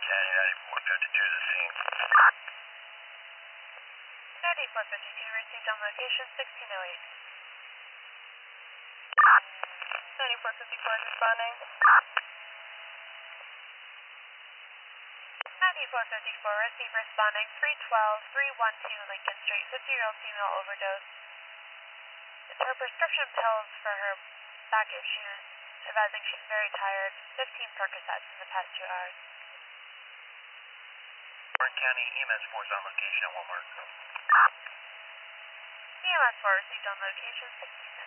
County 9452 to the scene. 9452 received on location 1608. 9454 is responding. 9454 received responding 312-312 Lincoln Street, 50-year-old female overdose. It's her prescription pills for her back issues, advising she's very tired, 15 Percocets in the past 2 hours. Warren County EMS 4 is on location at Walmart. EMS 4 received on location 1608.